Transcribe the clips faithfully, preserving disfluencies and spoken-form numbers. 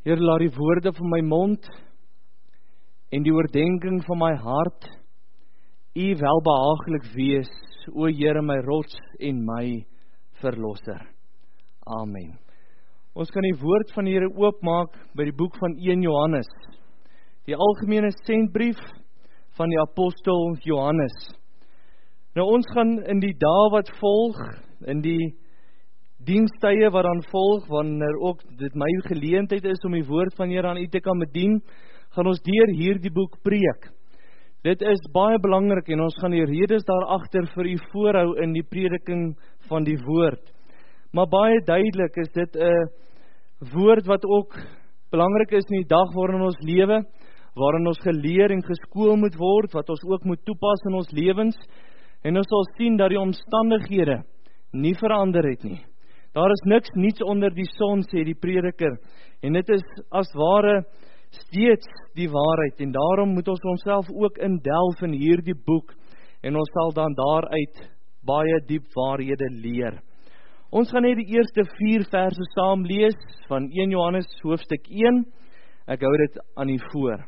Heer, laat die woorde van my mond en die oordenking van my hart U welbehaaglik wees, o Here, my rots en my verlosser. Amen. Ons kan die woord van die Here oopmaak by die boek van eerste Johannes, die algemene sendbrief van die apostel Johannes. Nou ons gaan in die dae wat volg, in die dienstye wat dan volg, wanneer ook dit my geleentheid is om die woord van die Here aan u te kan bedien, gaan ons deur hierdie boek preek. Dit is baie belangrik en ons gaan die redes daarachter vir u voorhou in die prediking van die woord. Maar baie duidelik is dit 'n woord wat ook belangrik is in die dag waarin ons lewe, waarin ons geleer en geskool moet word, wat ons ook moet toepas in ons lewens, en ons sal sien dat die omstandighede nie verander het nie. Daar is niks niets onder die son, sê die prediker, en dit is as ware steeds die waarheid, en daarom moet ons onsself ook indelf in hierdie boek, en ons sal dan daaruit baie diep waarhede leer. Ons gaan net die eerste vier verse saam lees, van eerste Johannes hoofstuk een, ek hou dit aan u voor.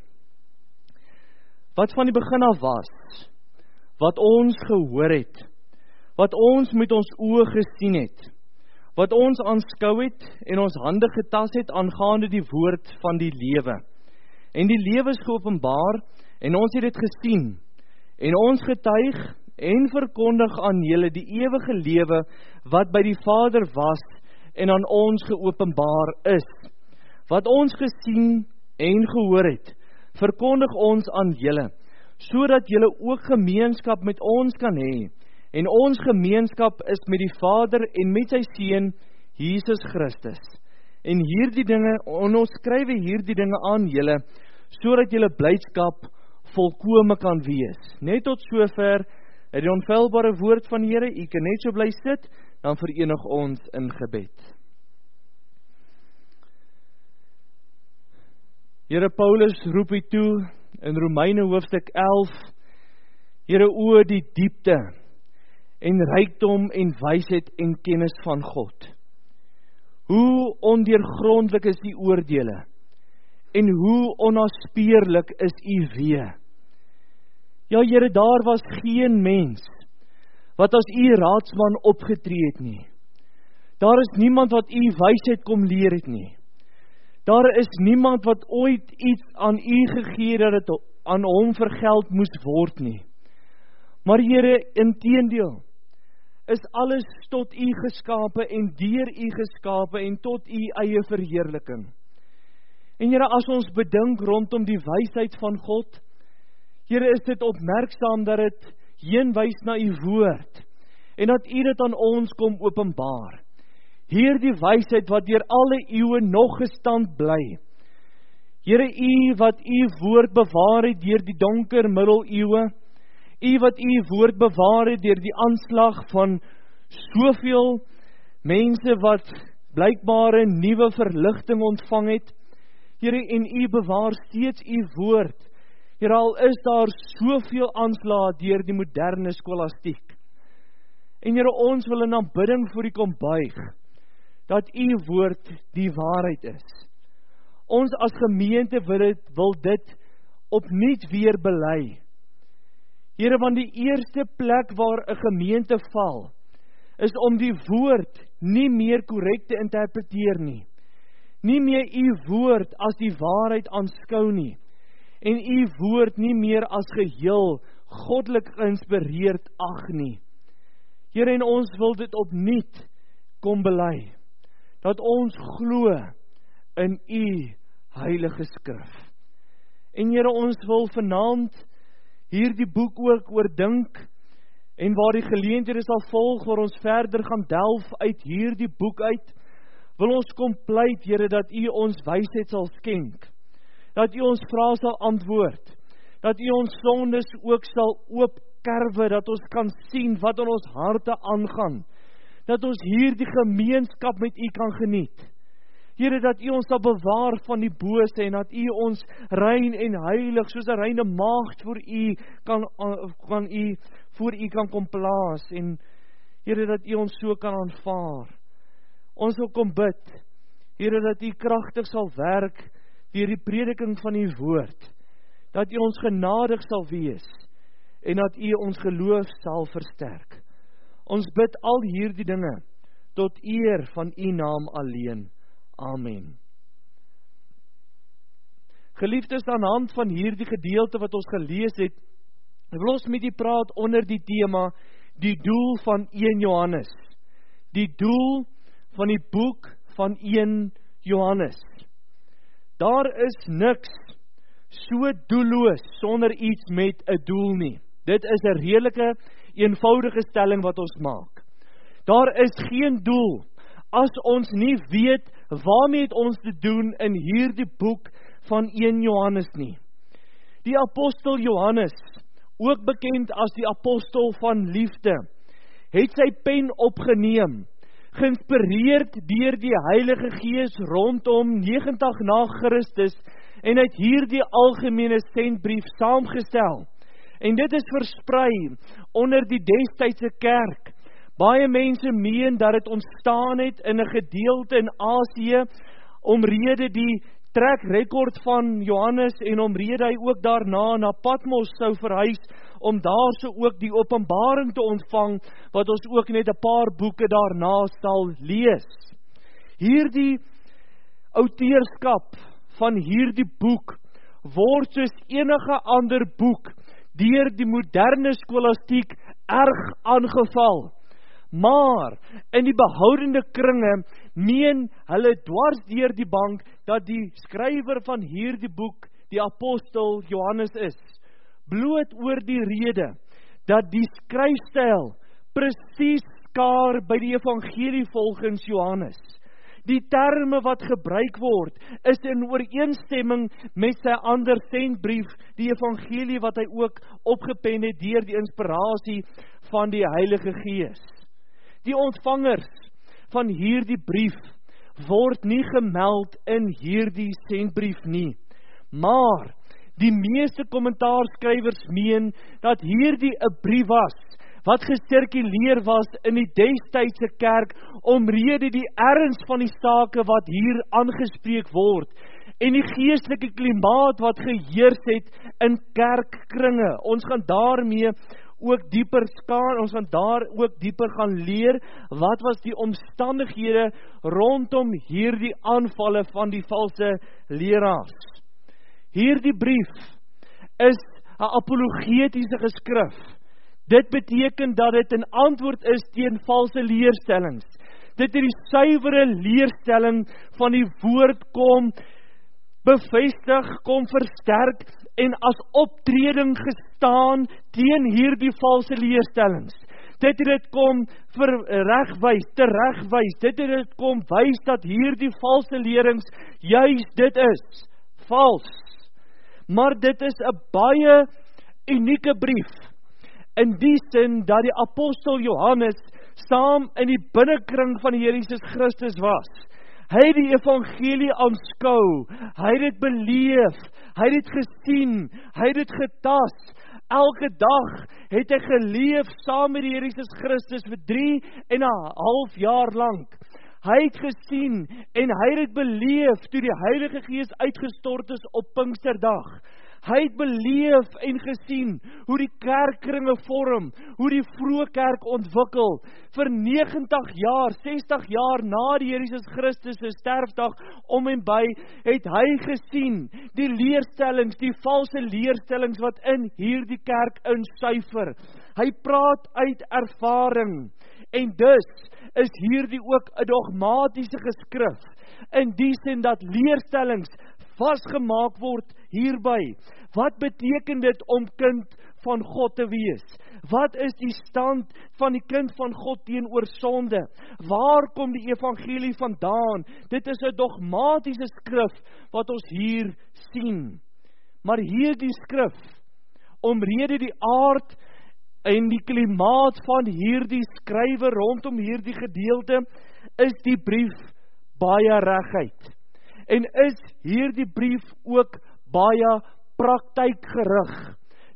Wat van die begin af was, wat ons gehoor het, wat ons met ons oë gesien het, wat ons aanskou het en ons hande getas het aangaande die woord van die lewe. En die lewe is geopenbaar en ons het dit gesien en ons getuig en verkondig aan julle die ewige lewe wat by die Vader was en aan ons geopenbaar is. Wat ons gesien en gehoor het, verkondig ons aan julle, sodat julle ook gemeenskap met ons kan hê. En ons gemeenskap is met die Vader en met sy Seun, Jesus Christus. En hierdie dinge, en ons skryf hierdie dinge aan julle, sodat julle blydskap volkome kan wees. Net tot sover, uit die onfeilbare woord van die Here, u kan net so bly sit, dan verenig ons in gebed. Here Paulus roep u toe, in Romeine hoofstuk elf, Here, o die diepte, en rykdom en wysheid en kennis van God. Hoe ondeurgrondlik is die oordele, en hoe onnaspeurlik is u wee. Ja, Here, daar was geen mens, wat as u raadsman opgetree het nie. Daar is niemand wat u wysheid kom leer het nie. Daar is niemand wat ooit iets aan u gegee dat het aan hom vergeld moes word nie. Maar Here, inteendeel, is alles tot u geskape en deur u geskape en tot u eie verheerliking. En Here, as ons bedink rondom die wysheid van God, Here, is dit opmerksaam dat dit heen wys na u woord, en dat u dit aan ons kom openbaar. Hierdie wysheid wat deur alle eeue nog gestand bly. Here, u wat u woord bewaar het deur die donker middeleeue, u wat u woord bewaar het deur die aanslag van soveel mense wat blykbare nuwe verligting ontvang het. Here, en u bewaar steeds u woord. Here, al is daar soveel aanslae deur die moderne skolastiek. En Here, ons wil in aanbidding voor u kom buig, dat u woord die waarheid is. Ons as gemeente wil dit, wil dit opnuut weer bely. Here, want die eerste plek waar 'n gemeente val, is om die woord nie meer korrek te interpreteer nie. Nie meer u woord as die waarheid aanskou nie. En u woord nie meer as geheel goddelik geïnspireerd ag nie. Here, en ons wil dit opnuut kom bely, dat ons glo in u heilige skrif. En Here, ons wil vanaand hierdie boek ook oordink, en waar die geleenthede sal volg, waar ons verder gaan delf uit hierdie boek uit, wil ons kom pleit, Here, dat u ons wysheid sal skenk, dat u ons vrae sal antwoord, dat u ons sondes ook sal oopkerwe, dat ons kan sien wat in ons harte aangaan, dat ons hierdie gemeenskap met u kan geniet. Here, dat u ons sal bewaar van die bose, en dat u ons rein en heilig, soos 'n reine maagd voor u kan, kan u, voor u kan kom plaas, en Here, dat u ons so kan aanvaar. Ons wil kom bid, Here, dat U kragtig sal werk deur die prediking van U woord, dat U ons genadig sal wees, en dat U ons geloof sal versterk. Ons bid al hierdie dinge, tot eer van U naam alleen. Amen. Geliefdes, aan hand van hierdie gedeelte wat ons gelees het, wil ons met U praat onder die tema, die doel van een Johannes. Die doel van die boek van een Johannes. Daar is niks so doelloos sonder iets met 'n doel nie. Dit is 'n redelike, eenvoudige stelling wat ons maak. Daar is geen doel as ons nie weet waarmee het ons te doen in hierdie boek van een Johannes nie. Die apostel Johannes, ook bekend as die apostel van liefde, het sy pen opgeneem, geïnspireerd deur die Heilige Gees rondom negentig na Christus, en het hierdie algemene sendbrief saamgestel. En dit is versprei onder die destydse kerk. Baie mense meen dat dit ontstaan het in 'n gedeelte in Asië, omrede die trekrekord van Johannes en omrede hy ook daarna na Patmos sou verhuis, om daar so ook die openbaring te ontvang, wat ons ook net 'n paar boeke daarna sal lees. Hierdie outeurskap van hierdie boek word soos enige ander boek deur die moderne skolastiek erg aangeval. Maar in die behoudende kringe meen hulle dwars deur die bank dat die skrywer van hierdie boek die apostel Johannes is. Bloot oor die rede dat die skryfstyl presies skaar by die evangelie volgens Johannes. Die terme wat gebruik word is in ooreenstemming met sy ander sendbrief, die evangelie wat hy ook opgepen het deur die inspirasie van die Heilige Gees. Die ontvangers van hierdie brief word nie gemeld in hierdie sendbrief nie, maar die meeste kommentaarskrywers meen dat hierdie 'n brief was wat gesirkuleer was in die destydse kerk omrede die erns van die sake wat hier aangespreek word en die geestelike klimaat wat geheers het in kerkkringe. Ons gaan daarmee ook dieper skaan, ons gaan daar ook dieper gaan leer wat was die omstandighede rondom hierdie aanvalle van die valse leraars. Hierdie brief is 'n apologetiese geskrif. Dit beteken dat dit 'n antwoord is teen valse leerstellings. Dit het die suiwere leerstelling van die woord kom bevestig, kom versterk en as optreding gestaan teen hierdie valse leerstellings. Dit het dit kom regwys, teregwys. Dit het dit kom wys dat hierdie valse lerings juis dit is, vals. Maar dit is 'n baie unieke brief, in die sin dat die apostel Johannes saam in die binnekring van die Here Jesus Christus was. Hy het die evangelie aanskou, hy het dit beleef, hy het dit gesien, hy het dit getas. Elke dag het hy geleef saam met die Here Jesus Christus vir drie en 'n half jaar lank. Hy het gesien en hy het dit beleef toe die Heilige Gees uitgestort is op Pinksterdag. Hy het beleef en gesien hoe die kerkkringe vorm, hoe die vroeë kerk ontwikkel. Vir negentig jaar, sestig jaar na die Here Jesus Christus se sterfdag om en by, het hy gesien die leerstellings, die valse leerstellings wat in hierdie kerk insuiver. Hy praat uit ervaring en dus is hierdie ook 'n dogmatiese geskrif, in die sin dat leerstellings vasgemaak word hierby. Wat beteken dit om kind van God te wees? Wat is die stand van die kind van God teenoor sonde? Waar kom die evangelie vandaan? Dit is 'n dogmatiese skrif wat ons hier sien. Maar hierdie skrif, omrede die aard en die klimaat van hierdie skrywer rondom hierdie gedeelte, is die brief baie reguit. En is hierdie brief ook baie praktykgerig.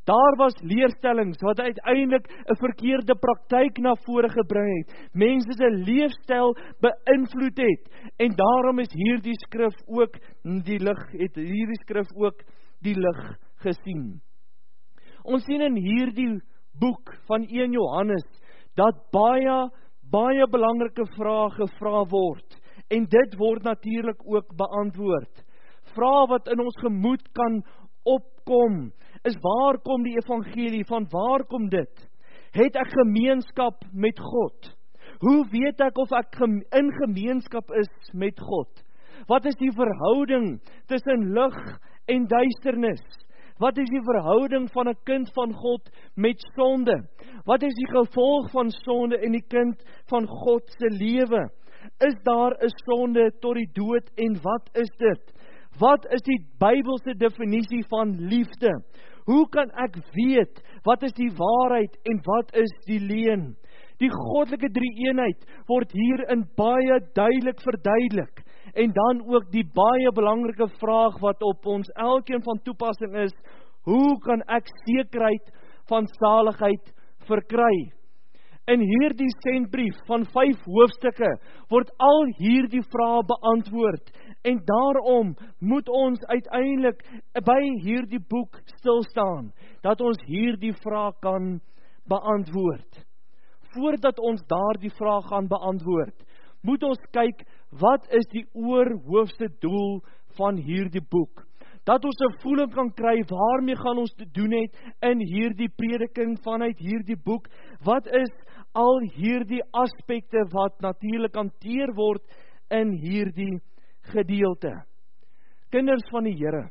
Daar was leerstellings wat uiteindelik 'n verkeerde praktyk na vore gebring het. Mense se leefstyl beïnvloed het. En daarom is hierdie skrif ook die lig het hierdie skrif ook die lig gesien. Ons sien in hierdie boek van eerste Johannes dat baie baie belangrike vrae gevra word. En dit word natuurlik ook beantwoord. Vrae wat in ons gemoed kan opkom, is waar kom die evangelie, van waar kom dit? Het ek gemeenskap met God? Hoe weet ek of ek in gemeenskap is met God? Wat is die verhouding tussen lig en duisternis? Wat is die verhouding van 'n kind van God met sonde? Wat is die gevolg van sonde in die kind van God se lewe? Is daar 'n sonde tot die dood en wat is dit? Wat is die Bybelse definisie van liefde? Hoe kan ek weet wat is die waarheid en wat is die leuen? Die goddelike drie-eenheid word hier in baie duidelik verduidelik. En dan ook die baie belangrike vraag wat op ons elkeen van toepassing is: hoe kan ek sekerheid van saligheid verkry? In hierdie sendbrief van vyf hoofstukke word al hierdie vrae beantwoord. En daarom moet ons uiteindelik by hierdie boek stil staan, dat ons hierdie vraag kan beantwoord. Voordat ons daardie vraag gaan beantwoord, moet ons kyk, wat is die oorhoofste doel van hierdie boek? Dat ons 'n voeling kan kry, waarmee gaan ons te doen het in hierdie prediking vanuit hierdie boek? Wat is al hierdie aspekte wat natuurlik hanteer word in hierdie gedeelte? Kinders van die Here,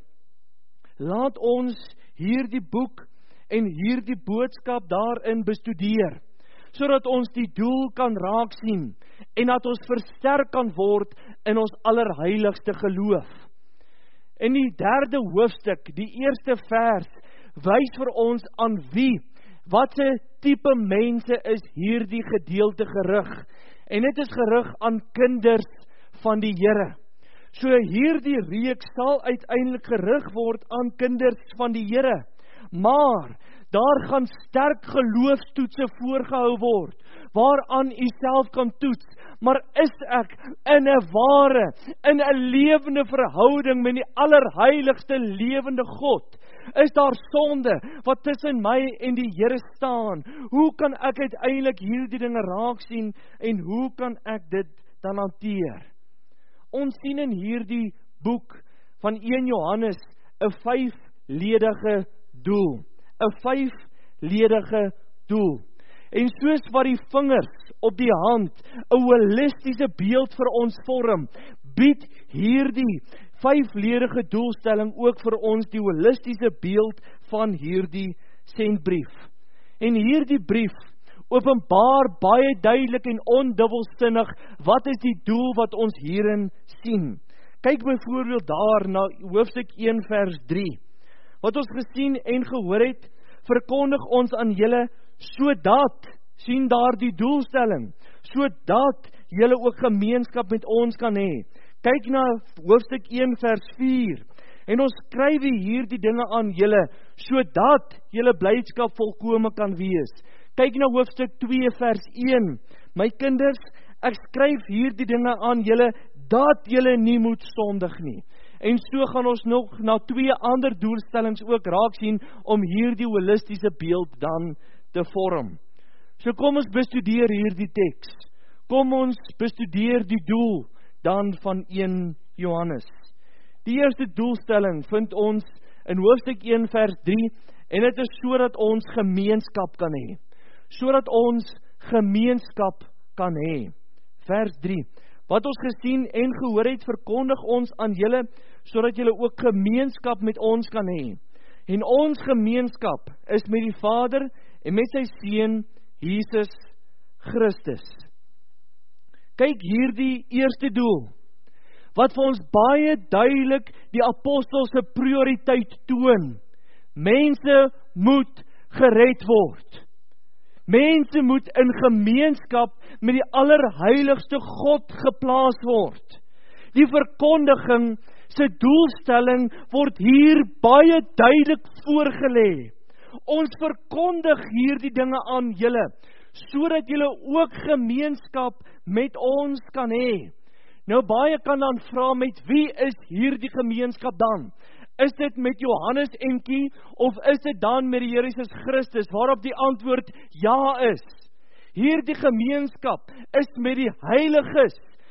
laat ons hierdie boek en hierdie boodskap daarin bestudeer, sodat ons die doel kan raak sien en dat ons versterk kan word in ons allerheiligste geloof. In die derde hoofstuk, die eerste vers, wys vir ons aan wie, wat se tipe mense is hierdie gedeelte gerig. En dit is gerig aan kinders van die Here. So hierdie reeks sal uiteindelik gerig word aan kinders van die Here. Maar daar gaan sterk geloofstoetse voorgehou word, waaraan u self kan toets. Maar is ek in 'n ware, in 'n lewende verhouding met die allerheiligste lewende God? Is daar sonde wat tussen my en die Here staan? Hoe kan ek uiteindelik hierdie dinge raak sien en hoe kan ek dit dan hanteer? Ons sien in hierdie boek van eerste Johannes 'n vyfledige doel. 'n vyfledige doel. En soos wat die vingers op die hand 'n holistiese beeld vir ons vorm, bied hierdie vyfledige doelstelling ook vir ons die holistiese beeld van hierdie sendbrief. En hierdie brief openbaar baie duidelik en ondubbelsinnig wat is die doel wat ons hierin sien. Kyk byvoorbeeld daar na hoofstuk een vers drie. Wat ons gesien en gehoor het, verkondig ons aan julle, sodat, sien daar die doelstelling, sodat julle ook gemeenskap met ons kan hê. Kyk na hoofstuk een vers vier, en ons skryf hierdie dinge aan julle, sodat julle blydskap volkome kan wees. Kyk na hoofstuk twee vers een, my kinders, ek skryf hierdie dinge aan julle, dat julle nie moet sondig nie. En so gaan ons nog na twee ander doelstellings ook raak sien, om hierdie holistiese beeld dan te vorm. So kom ons bestudeer hierdie teks. Kom ons bestudeer die doel dan van eerste Johannes. Die eerste doelstelling vind ons in hoofstuk een vers drie, en dit is sodat ons gemeenskap kan hê. Sodat ons gemeenskap kan hê. Vers drie. Wat ons gesien en gehoor het, verkondig ons aan julle, sodat julle ook gemeenskap met ons kan hê. En ons gemeenskap is met die Vader en met sy Seun Jesus Christus. Kyk hierdie eerste doel, wat vir ons baie duidelik die apostelse prioriteit toon. Mense moet gered word. Mense moet in gemeenskap met die allerheiligste God geplaas word. Die verkondiging se doelstelling word hier baie duidelik voorgelê. Ons verkondig hierdie dinge aan julle, sodat julle ook gemeenskap met ons kan hê. Nou baie kan dan vra, met wie is hierdie gemeenskap dan? Is dit met Johannes Enkie, of is dit dan met die Here Jesus Christus, waarop die antwoord ja is? Hierdie gemeenskap is met die heiliges,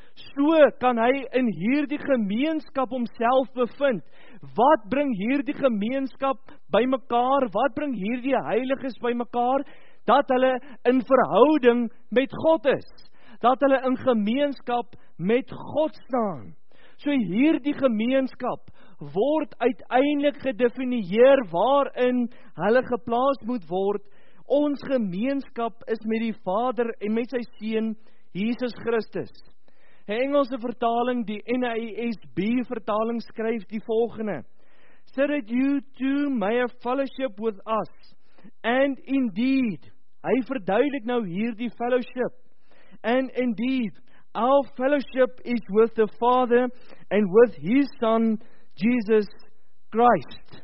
so kan hy in hierdie gemeenskap homself bevind. Wat bring hierdie gemeenskap bymekaar? Wat bring hierdie heiliges bymekaar? Dat hulle in verhouding met God is. Dat hulle in gemeenskap met God staan. So hierdie gemeenskap word uiteindelik gedefinieer waarin hulle geplaas moet word. Ons gemeenskap is met die Vader en met sy Seun Jesus Christus. 'n Engelse vertaling, die N A S B vertaling, skryf die volgende: So that you too may have fellowship with us. And indeed, hy verduidelik nou hierdie fellowship. And indeed, our fellowship is with the Father and with His Son, Jesus Christ.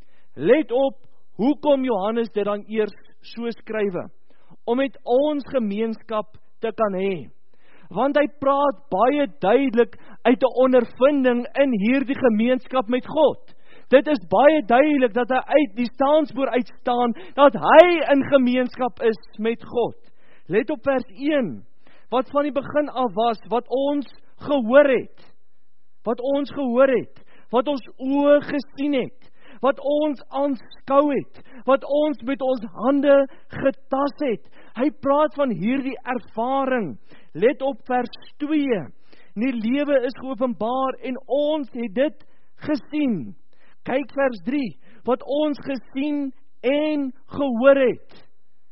Let op, hoekom Johannes dit dan eers so skrywe? Om met ons gemeenskap te kan hê. Want hy praat baie duidelik uit 'n ondervinding in hierdie gemeenskap met God. Dit is baie duidelik dat hy uit die staanspoor uitstaan, dat hy in gemeenskap is met God. Let op vers een, wat van die begin af was, wat ons gehoor het, wat ons gehoor het, wat ons oë gesien het, wat ons aanskou het, wat ons met ons hande getas het. Hy praat van hierdie ervaring. Let op vers twee. Die lewe is geopenbaar en ons het dit gesien. Kyk vers drie, wat ons gesien en gehoor het.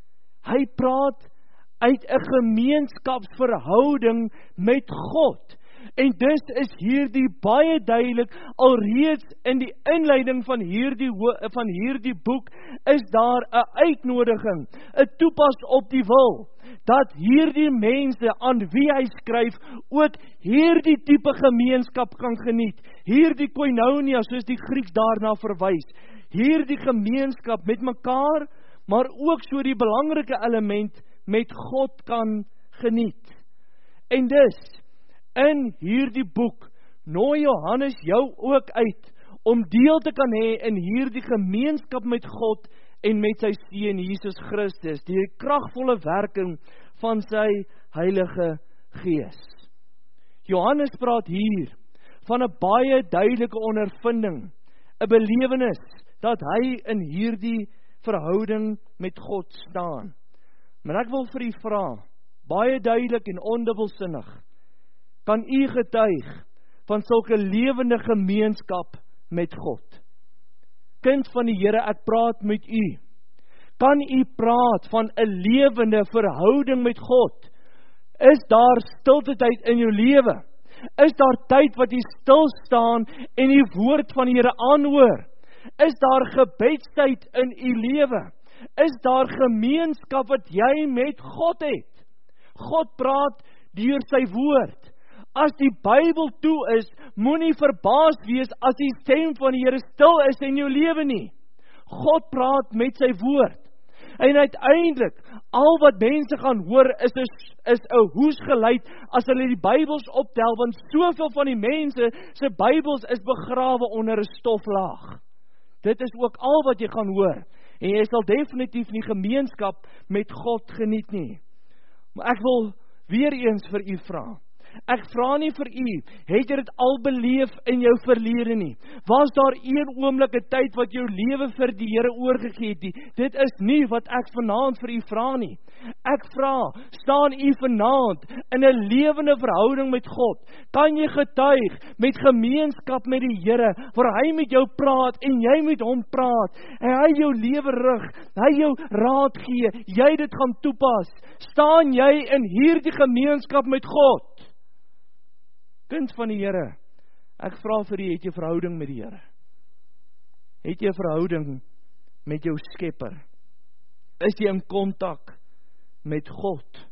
Hy praat uit 'n gemeenskapsverhouding met God. En dus is hierdie baie duidelik, alreeds in die inleiding van hierdie, van hierdie boek, is daar 'n uitnodiging, 'n toepas op die wil, dat hierdie mense aan wie hy skryf, ook hierdie tipe gemeenskap kan geniet. Hierdie koinonia, soos die Grieks daarna verwys. Hierdie gemeenskap met mekaar, maar ook so die belangrike element met God kan geniet. En dus, in hierdie boek, nooi Johannes jou ook uit, om deel te kan hê in hierdie gemeenskap met God, en met sy Seun Jesus Christus, die kragvolle werking van sy Heilige Gees. Johannes praat hier van 'n baie duidelike ondervinding, 'n belewenis, dat hy in hierdie verhouding met God staan. Maar ek wil vir u vra, baie duidelik en ondubbelsinnig, kan u getuig van sulke lewende gemeenskap met God? Kind van die Here, ek praat met u. Kan u praat van 'n lewende verhouding met God? Is daar stilte tyd in jou lewe? Is daar tyd wat jy stil staan en die woord van die Here aanhoor? Is daar gebedstyd in u lewe? Is daar gemeenskap wat jy met God het? God praat deur sy woord. As die Bybel toe is, moenie verbaas wees as die stem van die Here stil is in jou lewe nie. God praat met sy woord. En uiteindelik, al wat mense gaan hoor, is is 'n hoesgeluid as hulle die Bybels optel, want soveel van die mense se Bybels is begrawe onder 'n stoflaag. Dit is ook al wat jy gaan hoor. En jy sal definitief nie gemeenskap met God geniet nie. Maar ek wil weer eens vir u vra. Ek vra nie vir u, het jy dit al beleef in jou verlede nie? Was daar een oomblik 'n tyd wat jou lewe vir die Here oorgegee het nie? Dit is nie wat ek vanaand vir u vra nie. Ek vra, staan u vanaand in 'n lewende verhouding met God? Kan jy getuig met gemeenskap met die Here, waar hy met jou praat en jy met hom praat, en hy jou lewe rig, hy jou raad gee, jy dit gaan toepas? Staan jy in hierdie gemeenskap met God? Kind van die Here, ek vra vir u, het jy verhouding met die Here? Het jy verhouding met jou Skepper? Is jy in kontak met God?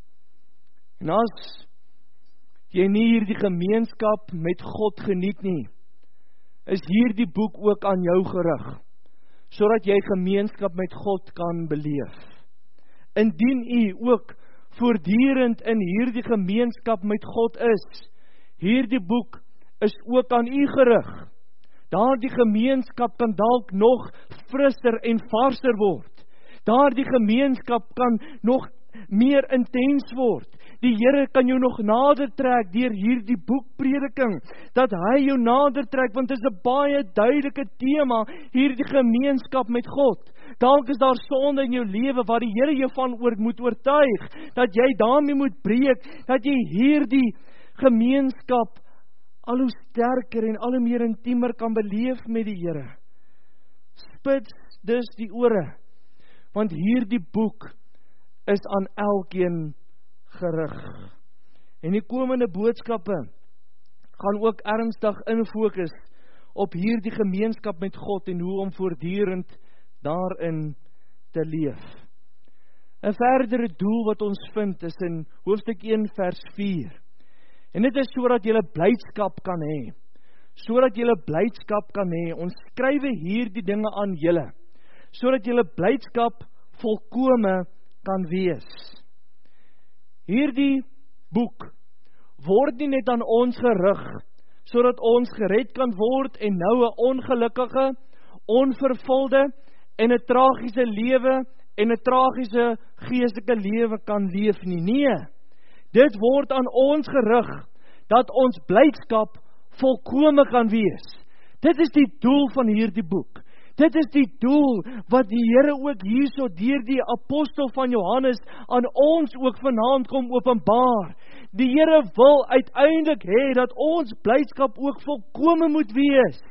En as jy nie hierdie gemeenskap met God geniet nie, is hierdie boek ook aan jou gerig, sodat jy gemeenskap met God kan beleef. Indien u ook voortdurend in hierdie gemeenskap met God is, hierdie boek is ook aan u gerig. Daardie gemeenskap kan dalk nog frisser en varser word. Daardie gemeenskap kan nog meer intens word. Die Here kan jou nog nader trek deur hierdie boekprediking, dat hy jou nader trek, want dit is 'n baie duidelike tema, hierdie gemeenskap met God. Dalk is daar sonde in jou lewe waar die Here jou van oor moet oortuig, dat jy daarmee moet breek, dat jy hierdie gemeenskap al hoe sterker en al hoe meer intiemer kan beleef met die Here. Spits dus die ore, want hierdie boek is aan elkeen gerig. En die komende boodskappe gaan ook ernstig infokus op hierdie gemeenskap met God en hoe om voortdurend daarin te leef. 'n Verdere doel wat ons vind is in hoofstuk een vers vier. En dit is sodat jy blydskap kan hê. Sodat jy blydskap kan hê. Ons skrywe hierdie dinge aan julle, sodat jy blydskap volkome kan wees. Hierdie boek word nie net aan ons gerig, sodat ons gered kan word en nou 'n ongelukkige, onvervulde en 'n tragiese lewe en 'n tragiese geestelike lewe kan leef nie. Nee, dit word aan ons gerig, dat ons blydskap volkome kan wees. Dit is die doel van hierdie boek. Dit is die doel wat die Here ook hierso deur die apostel van Johannes aan ons ook vanaand kom openbaar. Die Here wil uiteindelik hê dat ons blydskap ook volkome moet wees.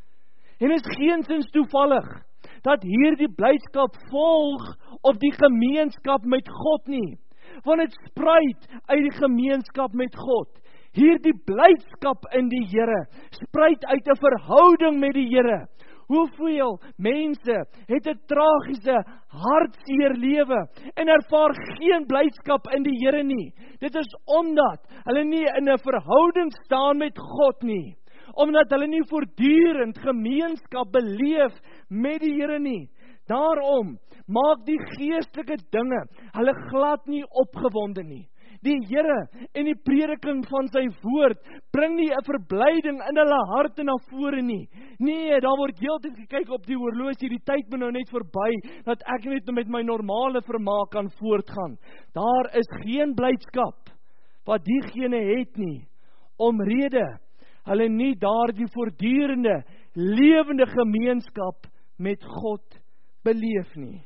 En is geensins toevallig dat hierdie blydskap volg op die gemeenskap met God nie, want dit spruit uit die gemeenskap met God. Hierdie blydskap in die Here spruit uit 'n verhouding met die Here. Hoeveel mense het 'n tragiese, hartseer lewe en ervaar geen blydskap in die Here nie. Dit is omdat hulle nie in 'n verhouding staan met God nie. Omdat hulle nie voortdurend gemeenskap beleef met die Here nie. Daarom maak die geestelike dinge hulle glad nie opgewonde nie. Die Here en die prediking van sy woord bring nie 'n verblyding in hulle harte na vore nie. Nee, daar word heeltyd gekyk op die horlosie, die tyd moet nou net verby, dat ek net met my normale vermaak kan voortgaan. Daar is geen blydskap wat diegene het nie, omrede hulle nie daardie voortdurende, lewende gemeenskap met God beleef nie.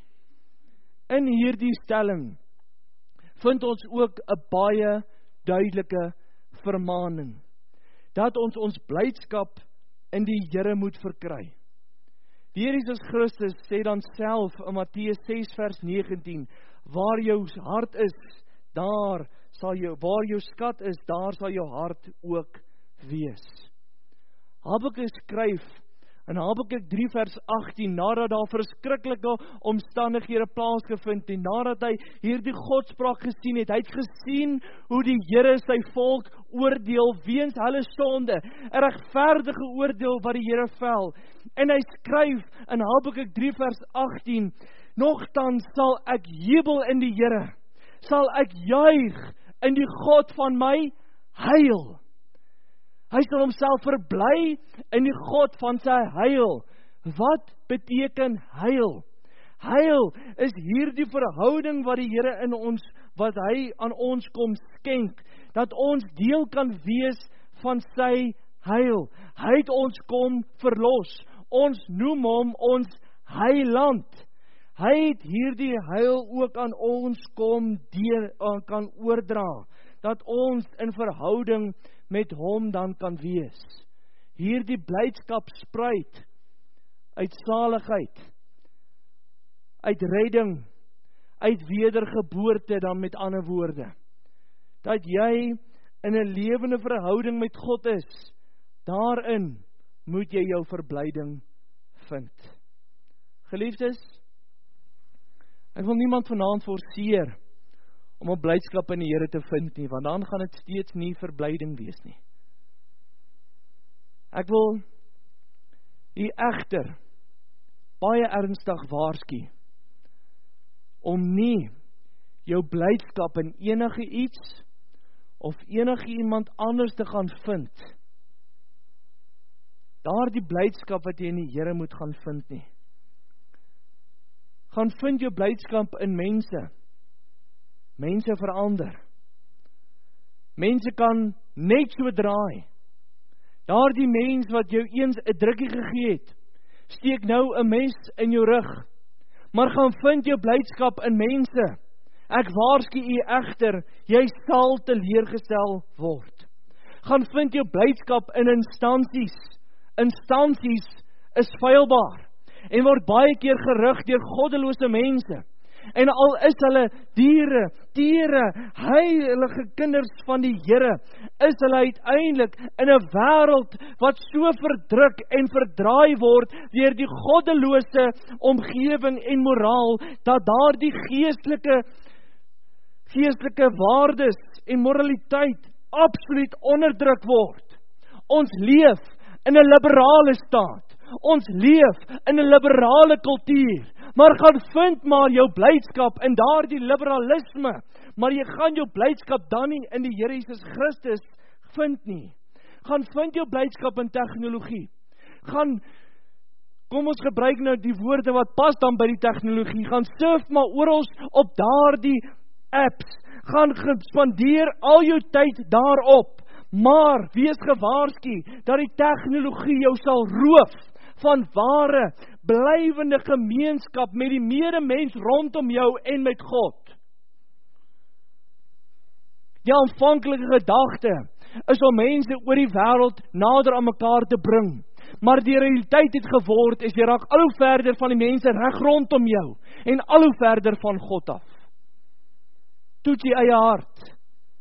In hierdie stelling vind ons ook 'n baie duidelike vermaaning, dat ons ons blydskap in die Here moet verkry. Die Here Jesus Christus sê dan self in Matteus ses vers negentien, waar jou hart is, daar sal jou, waar jou skat is, daar sal jou hart ook wees. Habakuk skryf in Habakuk drie vers agttien, nadat daar verskriklike omstandighede plaasgevind het, nadat hy hierdie godspraak gesien het, hy het gesien hoe die Here sy volk oordeel weens hulle sonde, 'n regverdige oordeel wat die Here vel. En hy skryf in Habakuk drie vers agttien, nogtans sal ek jubel in die Here, sal ek juig in die God van my heil. Hy sal homself verbly in die God van sy heil. Wat beteken heil? Heil is hierdie verhouding wat die Here in ons, wat hy aan ons kom skenk, dat ons deel kan wees van sy heil. Hy het ons kom verlos. Ons noem hom ons heiland. Hy het hierdie heil ook aan ons kom deel, kan oordra, dat ons in verhouding met hom dan kan wees. Hierdie blydskap spruit uit saligheid, uit redding, uit wedergeboorte, dan met ander woorde. Dat jy in 'n lewende verhouding met God is, daarin moet jy jou verblyding vind. Geliefdes, ek wil niemand vanaand forceer om 'n blydskap in die Here te vind nie, want dan gaan dit steeds nie verblyding wees nie. Ek wil u egter baie ernstig waarsku, om nie jou blydskap in enige iets, of enige iemand anders te gaan vind. Daar die blydskap wat jy in die Here moet gaan vind nie. Gaan vind jou blydskap in mense. Mense verander. Mense kan net so draai. Daar die mens wat jou eens 'n drukkie gegee het, steek nou 'n mes in jou rug. Maar gaan vind jou blydskap in mense. Ek waarsku u egter, jy sal teleurgestel word. Gaan vind jou blydskap in instansies. Instansies is feilbaar en word baie keer gerig deur goddelose mense. En al is hulle diere, diere, heilige kinders van die Here, is hulle uiteindelik in 'n wêreld wat so verdruk en verdraai word deur die goddelose omgewing en moraal, dat daar die geestelike geestelike waardes en moraliteit absoluut onderdruk word. Ons leef in 'n liberale staat. Ons leef in 'n liberale kultuur. Maar gaan vind maar jou blydskap in daardie liberalisme. Maar jy gaan jou blydskap dan nie in die Here Jesus Christus vind nie. Gaan vind jou blydskap in tegnologie. Gaan, kom ons gebruik nou die woorde wat pas dan by die tegnologie. Gaan surf maar oral op daardie apps. Gaan spandeer al jou tyd daarop. Maar wees gewaarsku dat die tegnologie jou sal roof van ware, blywende gemeenskap met die medemens rondom jou en met God. Die aanvanklike gedagte is om mense oor die wêreld nader aan mekaar te bring. Maar die realiteit het geword, is jy raak al hoe verder van die mense reg rondom jou en al hoe verder van God af. Toets jy eie hart.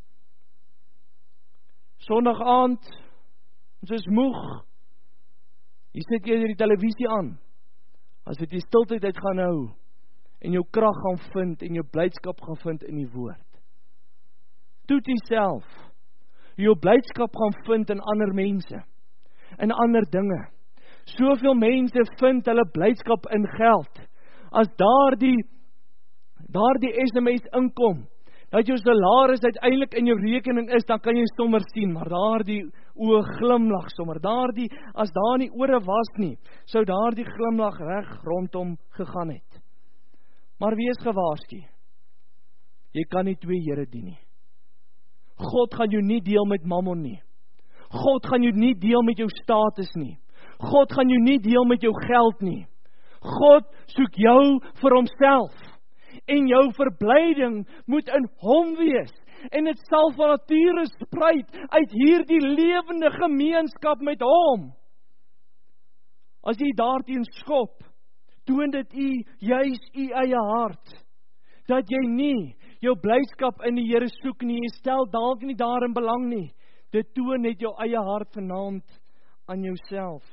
Sondag aand, ons is moeg. Jy sit jy die televisie aan. As jy die stiltyd uit gaan hou en jou krag gaan vind en jou blydskap gaan vind in die woord. Toets jouself. Jou blydskap gaan vind in ander mense, in ander dinge. Soveel mense vind hulle blydskap in geld. As daardie daardie S M S inkom, dat jou salaris uiteindelik in jou rekening is, dan kan jy sommer sien, maar daardie oë glimlag sommer, daardie, as daar nie ore was nie, sou daardie glimlag reg rondom gegaan het. Maar wees gewaarsku, jy kan nie twee Here dien nie. God gaan jou nie deel met mammon nie. God gaan jou nie deel met jou status nie. God gaan jou nie deel met jou geld nie. God soek jou vir homself. En jou verblyding moet in hom wees. En dit sal van nature spruit uit hierdie lewende gemeenskap met hom. As jy daarteen skop, toon dit u juis u eie hart. Dat jy nie jou blydskap in die Here soek nie, jy stel dalk nie daarin belang nie. Dit toon net jou eie hart vanaand aan jouself.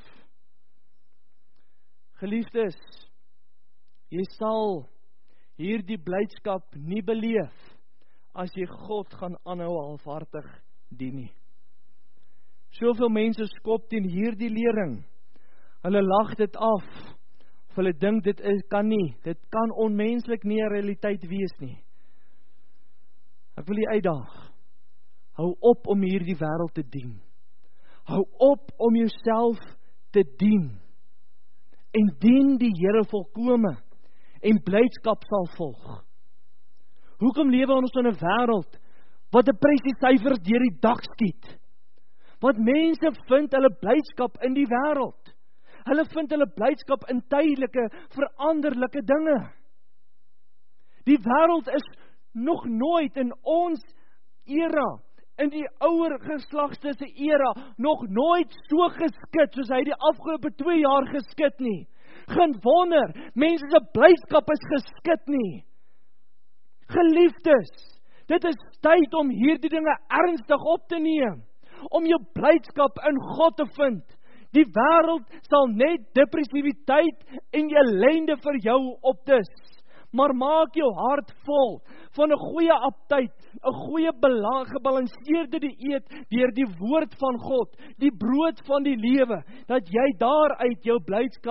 Geliefdes, jy sal hierdie blydskap nie beleef as jy God gaan aanhou halfhartig dien nie. Soveel mense skop teen hierdie lering. Hulle lag dit af. Of hulle dink dit is, kan nie. Dit kan onmenslik nie 'n realiteit wees nie. Ek wil jy uitdaag. Hou op om hierdie wêreld te dien. Hou op om jouself te dien. En dien die Here volkome. En blydskap sal volg. Hoekom lewe ons in 'n wêreld wat depressiesyfers deur die dak skiet? Want mense vind hulle blydskap in die wêreld. Hulle vind hulle blydskap in tydelike, veranderlike dinge. Die wêreld is nog nooit in ons era, in die ouer geslagte se era, nog nooit so geskit soos hy die afgelope twee jaar geskit nie. Geen wonder, mense se blydskap is geskit nie. Geliefdes, dit is tyd om hierdie dinge ernstig op te neem, om jou blydskap in God te vind. Die wêreld sal net depressiwiteit en ellende vir jou opdis. Maar maak jou hart vol van 'n goeie aptyt, 'n goeie gebalanseerde dieet deur die woord van God, die brood van die lewe, dat jy daaruit jou blydskap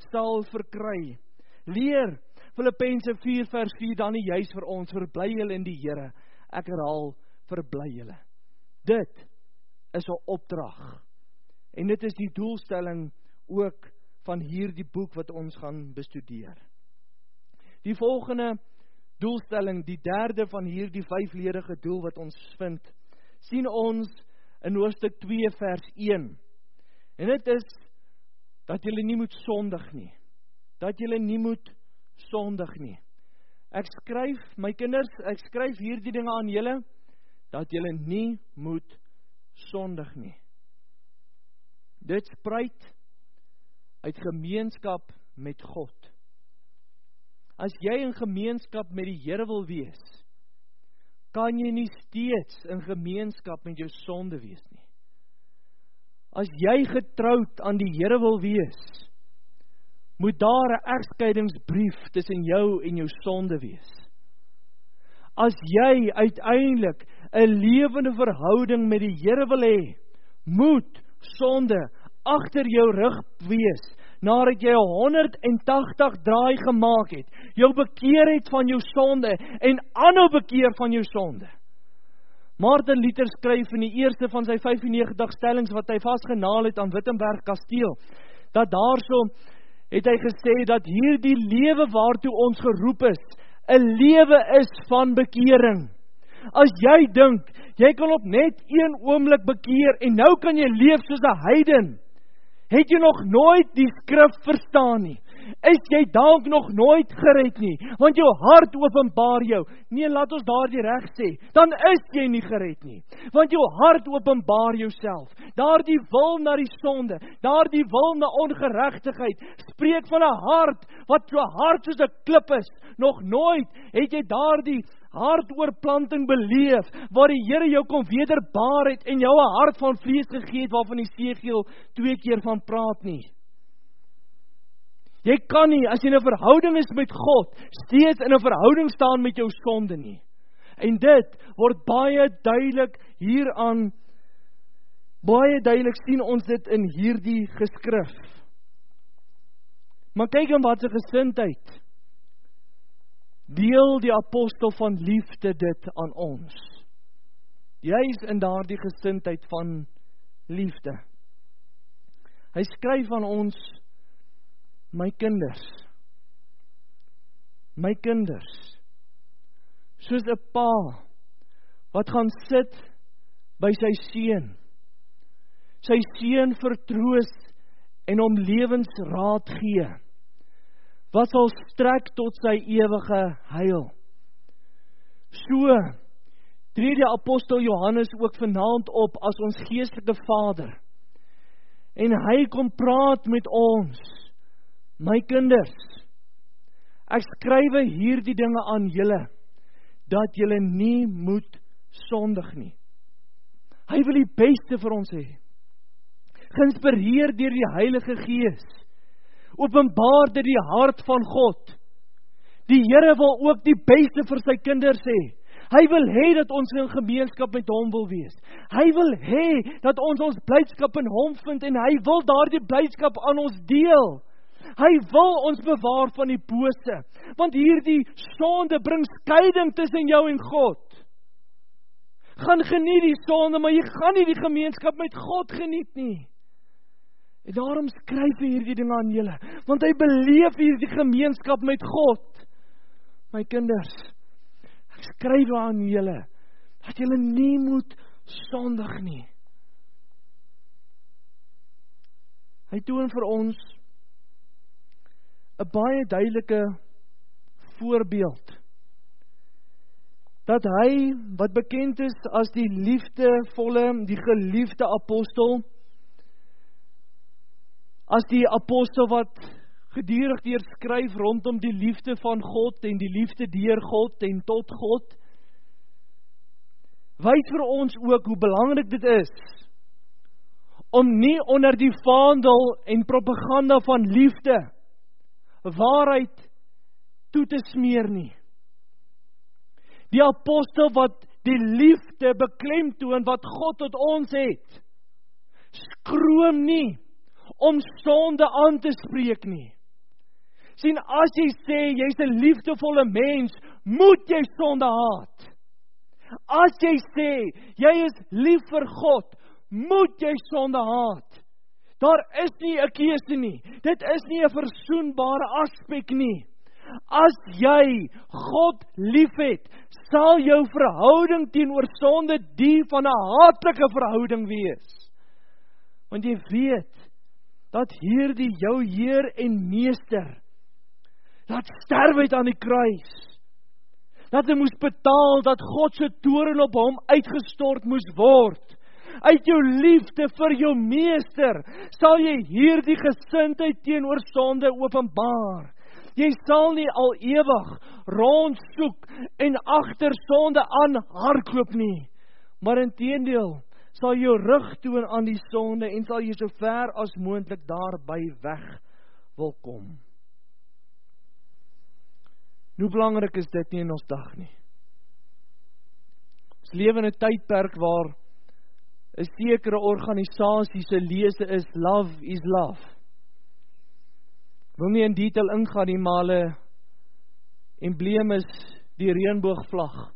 sal verkry. Leer, Filippense vier vers vier, dan nie juis vir ons, verbly julle in die Here. Ek herhaal, verbly julle. Dit is 'n opdrag. En dit is die doelstelling ook van hierdie boek wat ons gaan bestudeer. Die volgende doelstelling, die derde van hierdie vyfledige doel wat ons vind, sien ons in hoofstuk twee vers een. En dit is dat julle nie moet sondig nie. Dat julle nie moet sondig nie. Ek skryf, my kinders, ek skryf hierdie dinge aan julle, dat julle nie moet sondig nie. Dit spruit uit gemeenskap met God. As jy in gemeenskap met die Here wil wees, kan jy nie steeds in gemeenskap met jou sonde wees nie. As jy getroud aan die Here wil wees, moet daar 'n egskeidingsbrief tussen jou en jou sonde wees. As jy uiteindelik 'n lewende verhouding met die Here wil hê, moet sonde agter jou rug wees, nadat jy honderd tachtig draai gemaak het, jou bekeer het van jou sonde, en aanhou bekeer van jou sonde. Martin Luther skryf in die eerste van sy vyfennegentig stellings, wat hy vastgenaal het aan Wittenberg Kasteel, dat daarso het hy gesê, dat hierdie lewe waartoe ons geroep is, 'n lewe is van bekering. As jy dink, jy kan op net een oomblik bekeer, en nou kan jy leef soos 'n heiden, het jy nog nooit die skrif verstaan nie? Is jy dalk nog nooit gered nie? Want jou hart openbaar jou. Nee, laat ons daardie reg sê. Dan is jy nie gered nie. Want jou hart openbaar jouself. Daardie wil na die sonde, daardie wil na ongeregtigheid, spreek van 'n hart wat so hard soos 'n klip is. Nog nooit het jy daardie hartoorplanting beleef, waar die Here jou kon wederbaar het en jou 'n hart van vlees gegee het, waarvan Esegiel twee keer van praat nie. Jy kan nie, as jy in 'n verhouding is met God, steeds in 'n verhouding staan met jou sonde nie. En dit word baie duidelik hieraan, baie duidelik sien ons dit in hierdie geskrif. Maar kyk in wat 'n gesindheid deel die apostel van liefde dit aan ons. Juis in daardie gesindheid van liefde. Hy skryf aan ons, my kinders, my kinders, soos 'n pa, wat gaan sit by sy seun, sy seun vertroos en hom lewensraad gee, wat sal strek tot sy ewige heil. So tree die apostel Johannes ook vanaand op as ons geestelike vader, en hy kom praat met ons, my kinders, ek skrywe hierdie dinge aan julle, dat julle nie moet sondig nie. Hy wil die beste vir ons hê, geïnspireer deur die Heilige Gees, openbaar dit die hart van God. Die Here wil ook die beste vir sy kinders hê. Hy wil hê dat ons in gemeenskap met hom wil wees. Hy wil hê dat ons ons blydskap in hom vind, en hy wil daardie blydskap aan ons deel. Hy wil ons bewaar van die bose, want hierdie sonde bring skeiding tussen jou en God. Gaan geniet die sonde, maar jy gaan nie die gemeenskap met God geniet nie. En daarom skryf hy hierdie dinge aan julle, want hy beleef hierdie gemeenskap met God. My kinders, ek skryf aan julle, dat julle nie moet sondig nie. Hy toon vir ons 'n baie duidelike voorbeeld, dat hy, wat bekend is as die liefdevolle, die geliefde apostel, as die apostel wat gedurig deur skryf rondom die liefde van God, en die liefde deur God, en tot God, wys vir ons ook hoe belangrik dit is, om nie onder die vaandel en propaganda van liefde, waarheid toe te smeer nie. Die apostel wat die liefde beklemtoon wat God tot ons het, skroom nie om sonde aan te spreek nie. Sien, as jy sê, jy's 'n liefdevolle mens, moet jy sonde haat. As jy sê, jy is lief vir God, moet jy sonde haat. Daar is nie 'n keuse nie. Dit is nie 'n versoenbare aspek nie. As jy God liefhet, sal jou verhouding teenoor sonde die van 'n haatlike verhouding wees. Want jy weet, dat hierdie jou Heer en Meester, dat sterf het aan die kruis, dat hy moes betaal, dat God se toorn op hom uitgestort moes word. Uit jou liefde vir jou Meester, sal jy hierdie gesindheid teenoor sonde openbaar. Jy sal nie al ewig rondsoek en agter sonde aan hardloop nie, maar inteendeel, sal jou rug toon aan die sonde en sal jy so ver as moontlik daarby weg wil kom. Hoe belangrik is dit nie in ons dag nie? Ons lewe in 'n tydperk waar 'n sekere organisasie se lese is love is love. Wil nie in detail ingaan nie, maar hulle embleem is die reënboogvlag.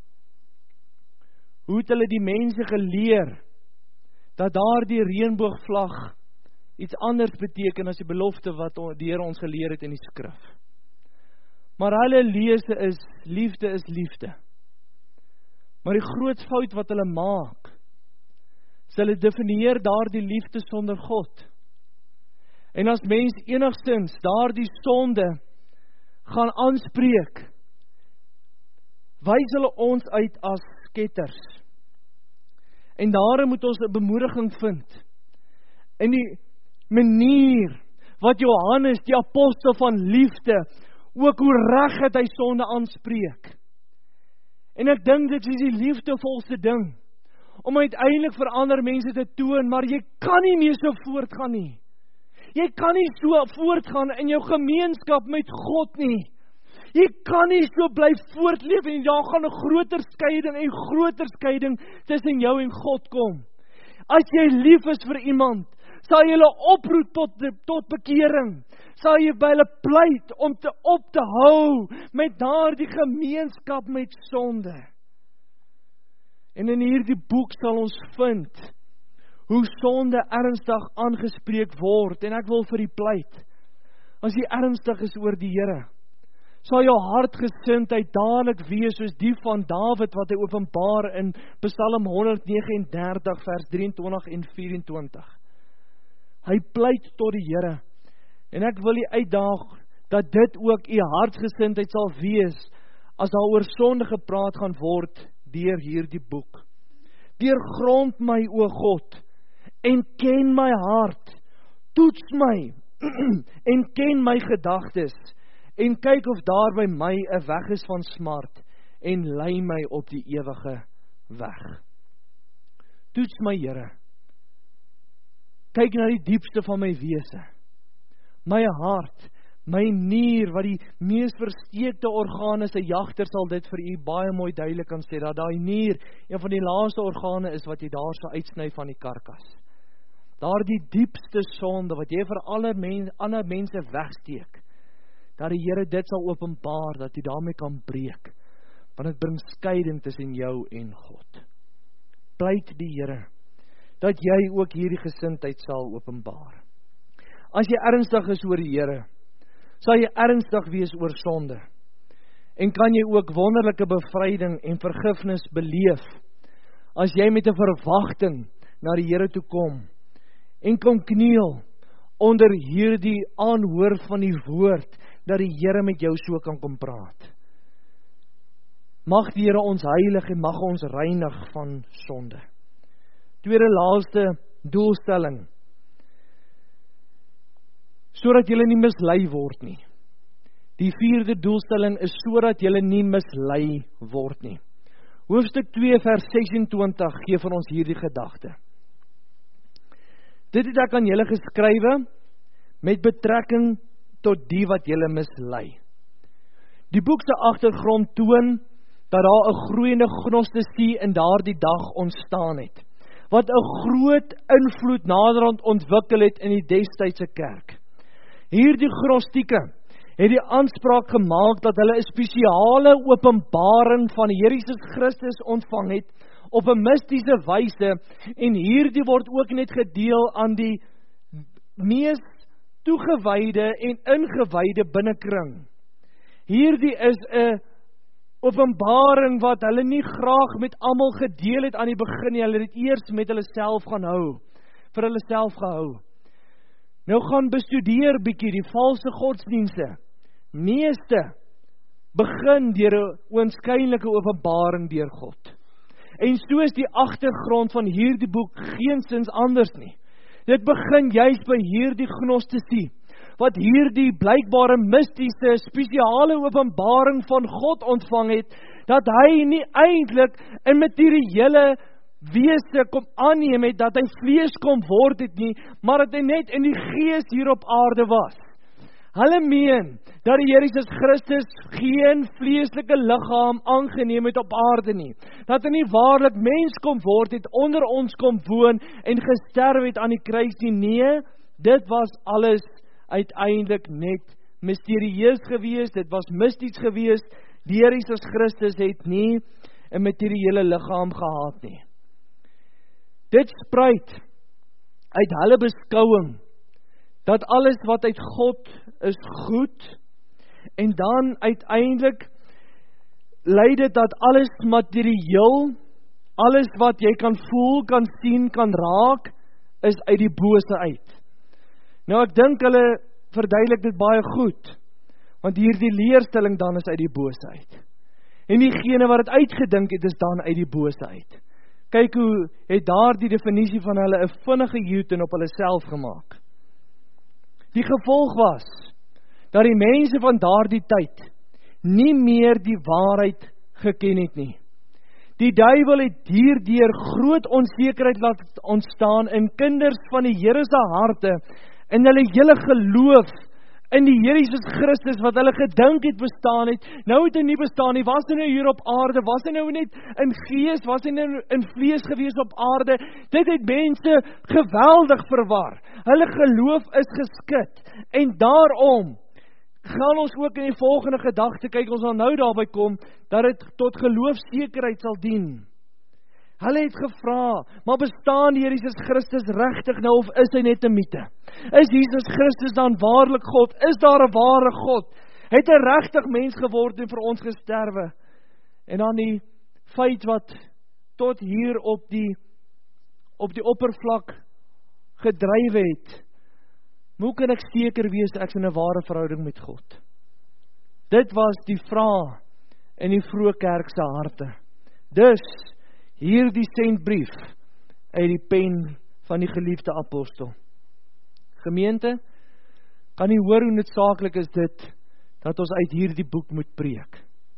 Hoe het hulle die mense geleer dat daar die reënboogvlag iets anders beteken as die belofte wat die Here ons geleer het in die skrif. Maar hulle lese is, liefde is liefde. Maar die groot fout wat hulle maak, is hulle definieer daar die liefde sonder God. En as mens enigstens daar die sonde gaan aanspreek, wys hulle ons uit as sketters. En daarom moet ons 'n bemoediging vind in die manier wat Johannes, die apostel van liefde, ook hoe reg het hy sonde aanspreek. En ek dink dit is die liefdevolste ding, om uiteindelik vir ander mense te toon, maar jy kan nie meer so voortgaan nie. Jy kan nie so voortgaan in jou gemeenskap met God nie. Jy kan nie so bly voortleef en daar gaan 'n groter skeiding en groter skeiding tussen jou en God kom. As jy lief is vir iemand, sal jy hulle oproep tot, tot bekering. Sal jy by hulle pleit om te op te hou met daardie gemeenskap met sonde. En in hierdie boek sal ons vind hoe sonde ernstig aangespreek word. En ek wil vir u pleit, as jy ernstig is oor die Here, sal jou hartgesindheid dadelik wees soos die van Dawid wat hy openbaar in Psalm honderd vyf en dertig vers drie en twintig en vyf en twintig. Hy pleit tot die Here. En ek wil u uitdaag dat dit ook u hartgesindheid sal wees as daar oor sonde gepraat gaan word deur hierdie boek. Deurgrond my, o God, en ken my hart, toets my en ken my gedagtes, en kyk of daar by my 'n weg is van smart, en lei my op die ewige weg. Toets my, Here. Kyk na die diepste van my wese. My hart, my nier, wat die mees versteekte orgaan is, 'n jagter sal dit vir u baie mooi duidelik kan sê, dat daai nier een van die laaste organe is wat jy daar sal uitsny van die karkas. Daar die diepste sonde wat jy vir alle men, ander mense wegsteek, dat die Here dit sal openbaar, dat jy daarmee kan breek, want dit bring skeiding tussen jou en God. Pleit die Here, dat jy ook hierdie gesindheid sal openbaar. As jy ernstig is oor die Here, sal jy ernstig wees oor sonde, en kan jy ook wonderlike bevryding en vergifnis beleef, as jy met 'n verwagting na die Here toe kom, en kom kniel onder hierdie aanhoor van die woord, dat die Here met jou so kan kom praat. Mag die Here ons heilig en mag ons reinig van sonde. Tweede laaste doelstelling, sodat julle nie mislei word nie. Die vierde doelstelling is sodat julle nie mislei word nie. Hoofstuk twee vers sesentwintig gee vir ons hierdie gedagte. Dit het ek aan julle geskrywe met betrekking tot die wat julle mislei. Die boek se agtergrond toon dat daar 'n groeiende gnostisie in daardie dag ontstaan het, wat 'n groot invloed naderhand ontwikkel het in die destydse kerk. Hierdie gnostieke het die aanspraak gemaak dat hulle 'n spesiale openbaring van die Here Jesus Christus ontvang het op 'n mistiese wyse, en hierdie word ook net gedeel aan die mees toegewyde en ingewyde binnekring. Hierdie is 'n openbaring wat hulle nie graag met almal gedeel het aan die begin nie, hulle het dit eers met hulle self gaan hou, vir hulle self gehou. Nou gaan bestudeer bietjie die valse godsdienste. Meeste begin deur 'n oënskynlike openbaring deur God. En so is die agtergrond van hierdie boek geensins anders nie. Dit begin juis by hierdie gnostisie, wat hierdie blykbare mistiese, spesiale openbaring van God ontvang het, dat hy nie eintlik in materiële wese kom aanneem het, dat hy vlees kom word het nie, maar dat hy net in die gees hier op aarde was. Hulle meen dat die Here Jesus Christus geen vleeslike liggaam aangeneem het op aarde nie, dat hy nie waarlik mens kom word het, onder ons kom woon en gesterf het aan die kruis nie. Nee, dit was alles uiteindelik net mysterieus gewees, dit was misties gewees. Die Here Jesus Christus het nie 'n materiële liggaam gehad nie. Dit spruit uit hulle beskouing dat alles wat uit God is goed, en dan uiteindelik lei dit dat alles materieel, alles wat jy kan voel, kan sien, kan raak, is uit die bose uit. Nou ek dink hulle verduidelik dit baie goed, want hierdie leerstelling dan is uit die bose uit. En diegene wat het uitgedink het, is dan uit die bose uit. Kyk hoe het daar die definisie van hulle 'n vinnige U-turn op hulle self gemaak. Die gevolg was, dat die mense van daardie tyd nie meer die waarheid geken het nie. Die duiwel het hierdeur groot onsekerheid laat ontstaan in kinders van die Here se harte, in hulle hele geloof in die Here Jesus Christus, wat hulle gedink het bestaan het, nou het hy nie bestaan nie. Was hy nou hier op aarde, was hy nou net in gees, was hy nou in vlees gewees op aarde? Dit het mense geweldig verwar. Hulle geloof is geskit, en daarom gaan ons ook in die volgende gedagte kyk, ons sal nou daarby kom, dat dit tot geloofsekerheid sal dien. Hulle het gevra, maar bestaan die Here Jesus Christus regtig nou, of is hy net 'n mite? Is Jesus Christus dan waarlik God? Is daar 'n ware God? Het hy regtig mens geword en vir ons gesterwe? En dan die feit wat tot hier op die op die oppervlak gedryf het. Hoe kan ek seker wees ek is in 'n ware verhouding met God? Dit was die vraag in die vroeë kerk se harte. Dus hierdie sendbrief uit die pen van die geliefde apostel. Gemeente, kan nie hoor hoe noodsaaklik is dit, dat ons uit hierdie boek moet preek.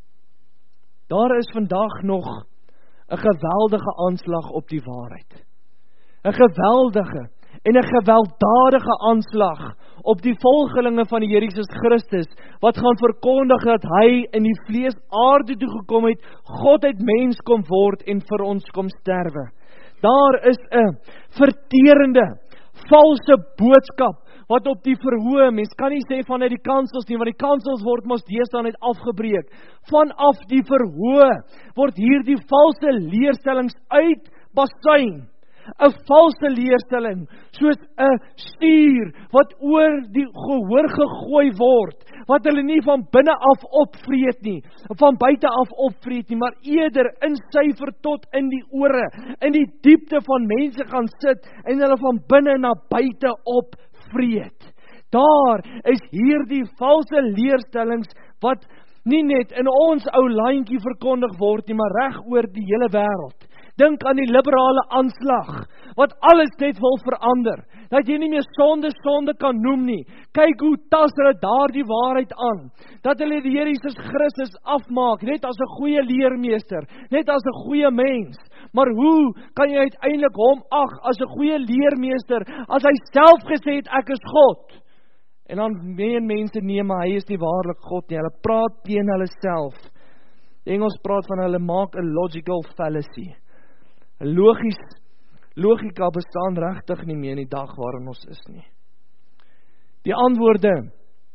Daar is vandag nog 'n geweldige aanslag op die waarheid. 'n geweldige en 'n gewelddadige aanslag op die volgelinge van die Here Jesus Christus, wat gaan verkondig dat hy in die vlees aarde toe gekom het, God het mens kom word en vir ons kom sterwe. Daar is 'n verterende, valse boodskap, wat op die verhoë, mens kan nie sê vanuit die kansels nie, want die kansels word mos deesdae net afgebreek. Vanaf die verhoë word hierdie valse leerstellings uitbasuin. 'n valse leerstelling, soos 'n stuur wat oor die gehoor gegooi word, wat hulle nie van binne af opvreet nie, van buite af opvreet nie, maar eerder insyfer tot in die ore, in die diepte van mense gaan sit, en hulle van binne na buite opvreet. Daar is hierdie valse leerstellings, wat nie net in ons ou landjie verkondig word nie, maar reg oor die hele wêreld. Dink aan die liberale aanslag, wat alles net wil verander, dat jy nie meer sonde sonde kan noem nie. Kyk hoe tas hulle daardie waarheid aan, dat hulle die Here Jesus Christus afmaak, net as 'n goeie leermeester, net as 'n goeie mens. Maar hoe kan jy uiteindelik hom ag as 'n goeie leermeester, as hy self gesê het, ek is God? En dan meen mense, nee, maar hy is nie waarlik God nie, hulle praat teen hulle self. Die Engels praat van hulle maak 'n logical fallacy. Logies, logika bestaan regtig nie meer in die dag waarin ons is nie. Die antwoorde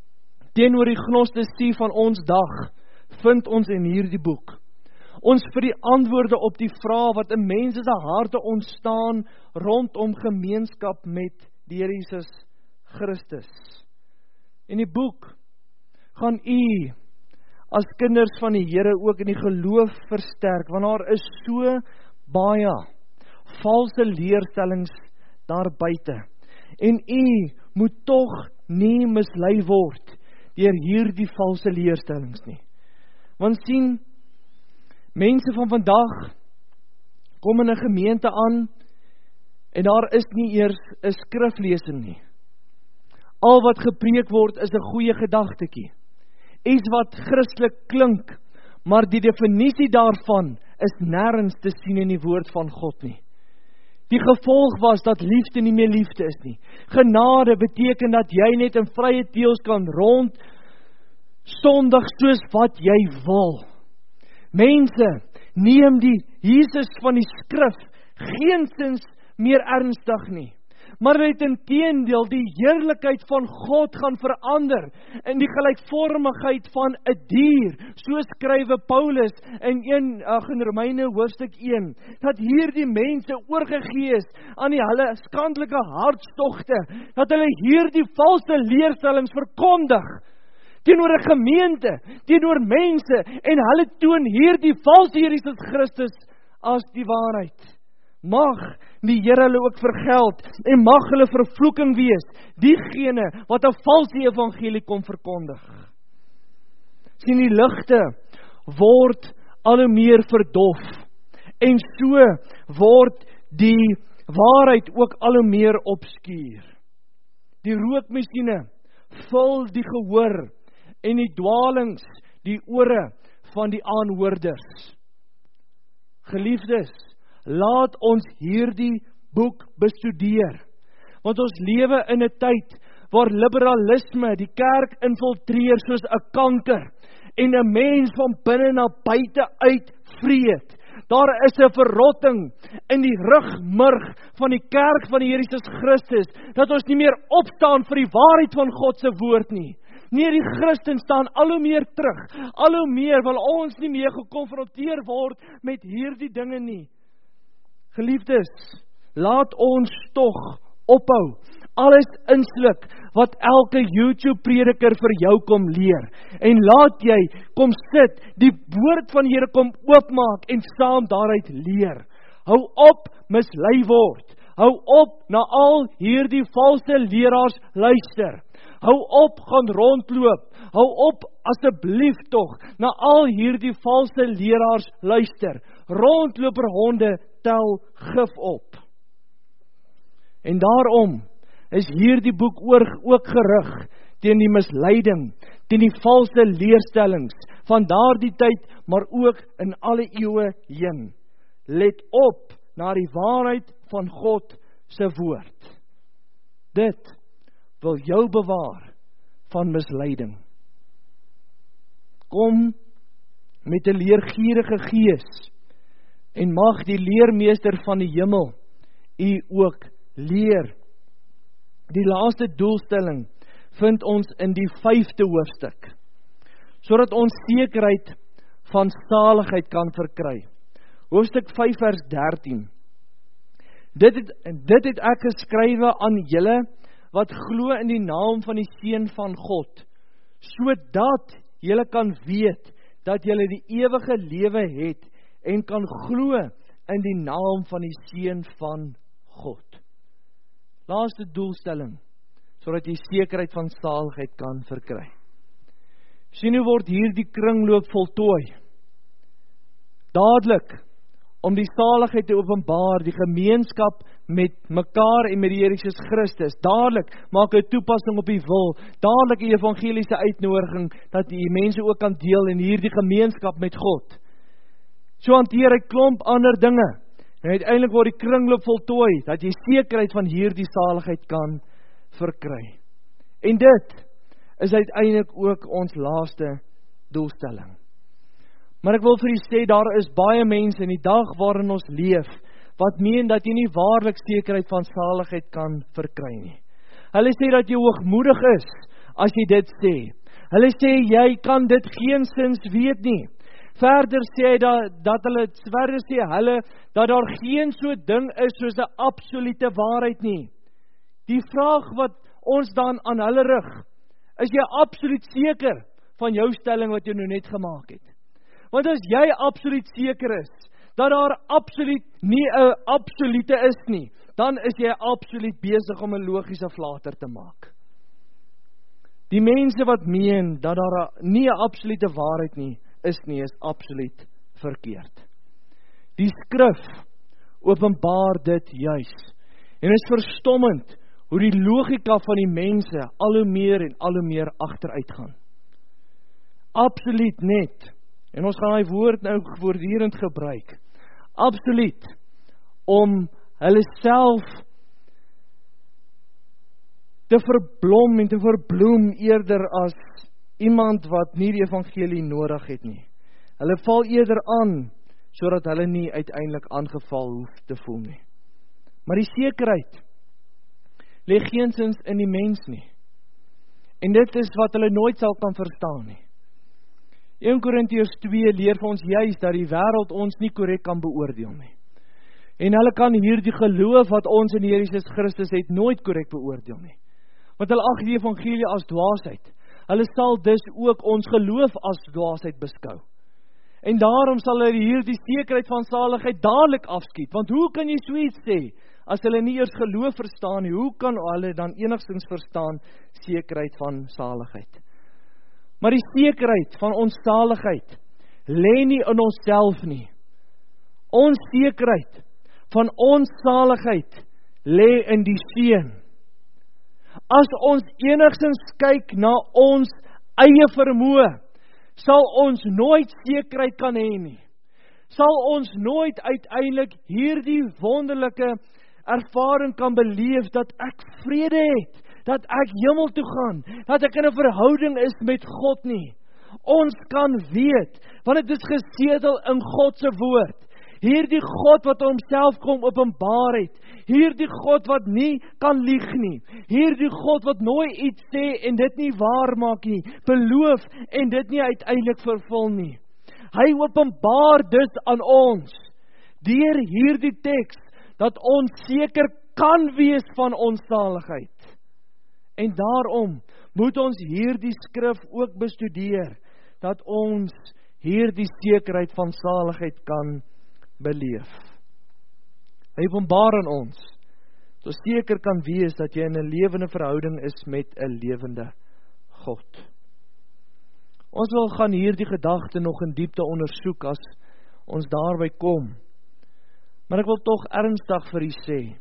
teenoor die gnostisie van ons dag, vind ons in hierdie boek. Ons vir die antwoorde op die vraag wat in mense se harte ontstaan rondom gemeenskap met die Here Jesus Christus. In die boek gaan u as kinders van die Here ook in die geloof versterk, want daar is so baie valse leerstellings daar buite. En u moet tog nie mislei word deur hierdie valse leerstellings nie. Want sien, mense van vandag kom in 'n gemeente aan en daar is nie eers 'n skriflesing nie. Al wat gepreek word is 'n goeie gedagtetjie. Iets wat Christelik klink, maar die definisie daarvan is nêrens te sien in die woord van God nie. Die gevolg was dat liefde nie meer liefde is nie. Genade beteken dat jy net in vrye teels kan rond sondig soos wat jy wil. Mense, neem die Jesus van die skrif geensins meer ernstig nie. Maar het inteendeel die heerlikheid van God gaan verander in die gelykvormigheid van 'n dier, so skrywe Paulus in een ag in Romeine hoofstuk een, dat hierdie mense oorgegee is aan die hulle skandelike hartstogte, dat hulle hierdie valse leerstellings verkondig teenoor 'n gemeente, teenoor mense, en hulle toon hierdie valse Here Jesus Christus as die waarheid. Mag die Here hulle ook vergeld, en mag hulle vervloeking wees, diegene wat 'n valse evangelie kom verkondig. Sien, die ligte word al hoe meer verdof, en so word die waarheid ook al hoe meer obskuur. Die rookmasjiene vul die gehoor, en die dwalings die ore van die aanhoorders. Geliefdes, laat ons hierdie boek bestudeer, want ons lewe in 'n tyd waar liberalisme die kerk infiltreer soos 'n kanker, en 'n mens van binne na buite uit vreet. Daar is 'n verrotting in die rugmurg van die kerk van die Here Jesus Christus, dat ons nie meer opstaan vir die waarheid van God se woord nie. Nee, die Christen staan al hoe meer terug, al hoe meer wil ons nie meer gekonfronteer word met hierdie dinge nie. Geliefdes, laat ons tog ophou alles insluk wat elke YouTube prediker vir jou kom leer, en laat jy kom sit, die woord van die Here kom oopmaak en saam daaruit leer. Hou op mislei word, hou op na al hierdie valse leraars luister. Hou op gaan rondloop, hou op asseblief tog na al hierdie valse leraars luister. Rondloperhonde tel gif op. En daarom is hierdie boek ook gerig teen die misleiding, teen die valse leerstellings van daardie tyd, maar ook in alle eeue heen. Let op na die waarheid van God se woord. Dit wil jou bewaar van misleiding. Kom met 'n leergierige gees, en mag die leermeester van die hemel u ook leer. Die laaste doelstelling vind ons in die vyfde hoofstuk, sodat ons sekerheid van saligheid kan verkry. Hoofstuk vyf vers dertien. Dit het, dit het ek geskrywe aan julle wat glo in die naam van die Seun van God, sodat julle kan weet dat julle die ewige lewe het en kan glo in die naam van die Seun van God. Laaste doelstelling, sodat jy sekerheid van saligheid kan verkry. Sien hoe word hierdie kringloop voltooi? Dadelik, om die saligheid te openbaar, die gemeenskap met mekaar en met die Here Jesus Christus. Dadelik maak 'n toepassing op die wil, dadelik 'n evangeliese uitnodiging, dat die mense ook kan deel in hierdie gemeenskap met God. So hanteer hy klomp ander dinge, en uiteindelik word die kringloop voltooi, dat jy sekerheid van hierdie saligheid kan verkry. En dit is uiteindelik ook ons laaste doelstelling. Maar ek wil vir u sê, daar is baie mense in die dag waarin ons leef, wat meen dat jy nie waarlik sekerheid van saligheid kan verkry nie. Hulle sê dat jy hoogmoedig is, as jy dit sê. Hulle sê, jy kan dit geensins weet nie. Verder sê hy dat, dat hulle, verder sê hulle, dat daar geen so ding is soos 'n absolute waarheid nie. Die vraag wat ons dan aan hulle rig, is jy absoluut seker van jou stelling wat jy nou net gemaak het? Want as jy absoluut seker is, dat daar absoluut nie 'n absolute is nie, dan is jy absoluut besig om 'n logiese flater te maak. Die mense wat meen dat daar nie 'n absolute waarheid nie is nie, is absoluut verkeerd. Die skrif openbaar dit juis. En is verstommend hoe die logika van die mense al hoe meer en al hoe meer agteruit gaan. Absoluut net, en ons gaan die woord nou voortdurend gebruik, absoluut, om hulle self te verblom en te verbloem eerder as iemand wat nie die evangelie nodig het nie. Hulle val eerder aan, sodat hulle nie uiteindelik aangeval hoef te voel nie. Maar die sekerheid lê geensins in die mens nie. En dit is wat hulle nooit sal kan verstaan nie. Eerste Korintiërs twee leer vir ons juis dat die wêreld ons nie korrek kan beoordeel nie. En hulle kan hierdie geloof wat ons in Here Jesus Christus het nooit korrek beoordeel nie. Want hulle ag die evangelie as dwaasheid. Hulle sal dus ook ons geloof as dwaasheid beskou. En daarom sal hulle hierdie sekerheid van saligheid dadelik afskiet. Want hoe kan jy so iets sê, as hulle nie eers geloof verstaan nie, hoe kan hulle dan enigstens verstaan sekerheid van saligheid? Maar die sekerheid van ons saligheid lê nie in onsself nie. Ons sekerheid van ons saligheid lê in die Seun. As ons enigstens kyk na ons eie vermoë, sal ons nooit sekerheid kan hê nie. Sal ons nooit uiteindelik hierdie wonderlike ervaring kan beleef dat ek vrede het, dat ek hemel toe gaan, dat ek in 'n verhouding is met God nie. Ons kan weet, want dit is gesedel in God se woord. Hierdie God wat homself kom openbaar het, hierdie God wat nie kan lieg nie, hierdie God wat nooit iets sê en dit nie waar maak nie, beloof en dit nie uiteindelik vervul nie. Hy openbaar dus aan ons, deur hierdie teks, dat ons seker kan wees van ons saligheid. En daarom moet ons hierdie skrif ook bestudeer, dat ons hierdie sekerheid van saligheid kan beleef. Hy openbaar aan ons, so seker kan wees dat jy in 'n lewende verhouding is met 'n lewende God. Ons wil gaan hierdie gedagte nog in diepte ondersoek as ons daarby kom. Maar ek wil tog ernstig vir u sê,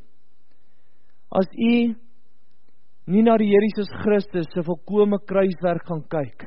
as u nie na die Here Jesus Christus se volkome kruiswerk gaan kyk,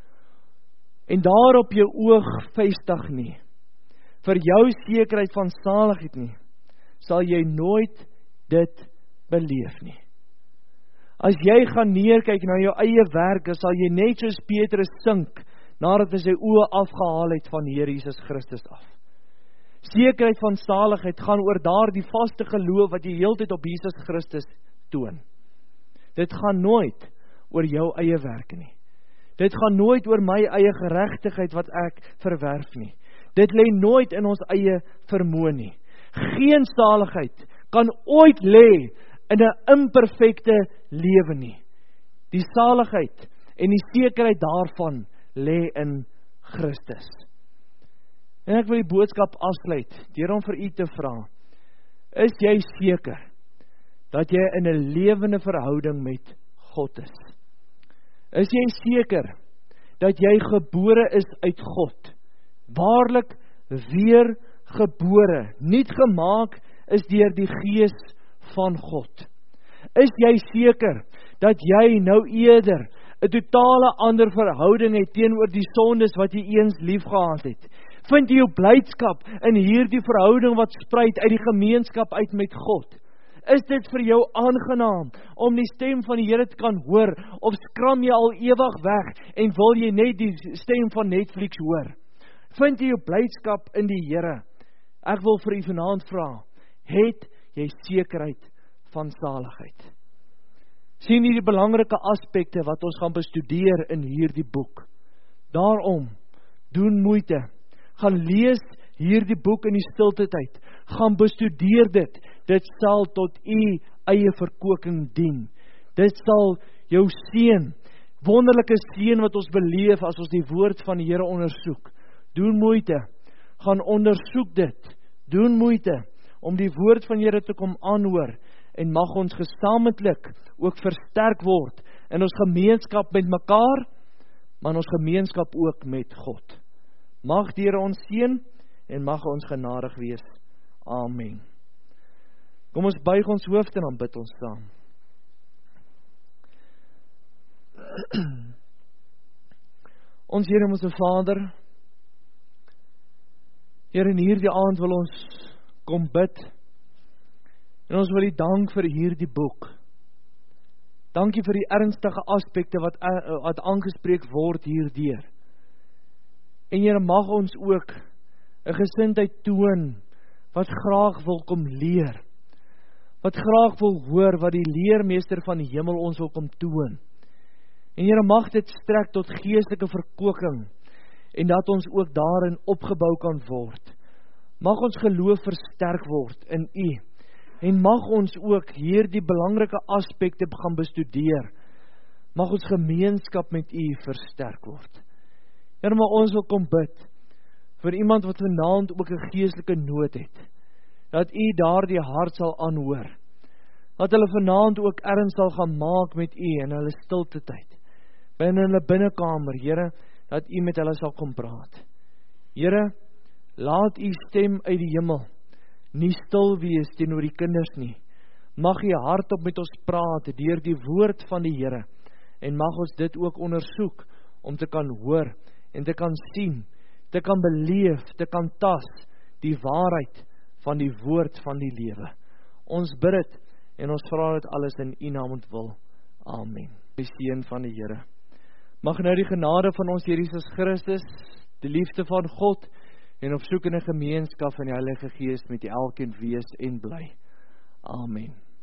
en daarop jou oog vestig nie, vir jou sekerheid van saligheid nie, sal jy nooit dit beleef nie. As jy gaan neerkyk na jou eie werke, sal jy net soos Petrus sink, nadat hy sy oë afgehaal het van Here Jesus Christus af. Sekerheid van saligheid gaan oor daardie vaste geloof wat jy heeltyd op Jesus Christus toon. Dit gaan nooit oor jou eie werke nie. Dit gaan nooit oor my eie geregtigheid wat ek verwerf nie. Dit lê nooit in ons eie vermoë nie. Geen saligheid kan ooit lê in 'n imperfekte lewe nie. Die saligheid en die sekerheid daarvan lê in Christus. En ek wil die boodskap afsluit deur om vir u te vra, is jy seker dat jy in 'n lewende verhouding met God is? Is jy seker dat jy gebore is uit God? Waarlik weer gebore, nuut gemaak is deur die Gees van God. Is jy seker dat jy nou eerder 'n totale ander verhouding het teenoor die sondes wat jy eens liefgehad het? Vind jy jou blydskap in hierdie verhouding wat spruit uit die gemeenskap uit met God? Is dit vir jou aangenaam om die stem van die Here te kan hoor, of skram jy al ewig weg en wil jy net die stem van Netflix hoor? Vind jy jou blydskap in die Here? Ek wil vir u vanaand vra, het jy sekerheid van saligheid? sien hierdie belangrike aspekte wat ons gaan bestudeer in hierdie boek. Daarom, doen moeite, gaan lees hierdie boek in die stilte tyd, gaan bestudeer dit, dit sal tot u eie verkoking dien. Dit sal jou seën, wonderlike seën wat ons beleef as ons die woord van die Here ondersoek. Doen moeite, gaan ondersoek dit, doen moeite, om die woord van die Here te kom aanhoor, en mag ons gesamentlik ook versterk word, in ons gemeenskap met mekaar, maar in ons gemeenskap ook met God. Mag die Here ons seën, en mag ons genadig wees. Amen. Kom ons buig ons hoofd en dan bid ons saam. Ons Here, ons Vader, Here, in hierdie aand wil ons kom bid, en ons wil U dank vir hierdie boek. Dankie vir die ernstige aspekte wat, wat aangespreek word hierdeur. En Here, mag ons ook 'n gesindheid toon, wat graag wil kom leer, wat graag wil hoor, wat die leermeester van die hemel ons wil kom toon. En Here, mag dit strek tot geestelike verkoking, en dat ons ook daarin opgebou kan word. Mag ons geloof versterk word in U, en mag ons ook hierdie belangrike aspekte gaan bestudeer. Mag ons gemeenskap met U versterk word. Here, maar ons wil kom bid, vir iemand wat vanaand ook 'n geestelike nood het, dat U daardie hart sal aanhoor, dat hulle vanaand ook erns sal gaan maak met U in hulle stilte tyd, binne hulle binnekamer, Here, dat U met hulle sal kom praat. Here, laat U stem uit die hemel nie stil wees teenoor die kinders nie. Mag U hardop met ons praat deur die woord van die Here, en mag ons dit ook ondersoek om te kan hoor en te kan sien, te kan beleef, te kan tas die waarheid van die woord van die lewe. Ons bid dit en ons vra dit alles in U naam ontwil. Amen. Die seën van die Here. Mag nou die genade van ons Here Jesus Christus, die liefde van God en opsoekende gemeenskap van die Heilige Gees met elkeen wees en bly. Amen.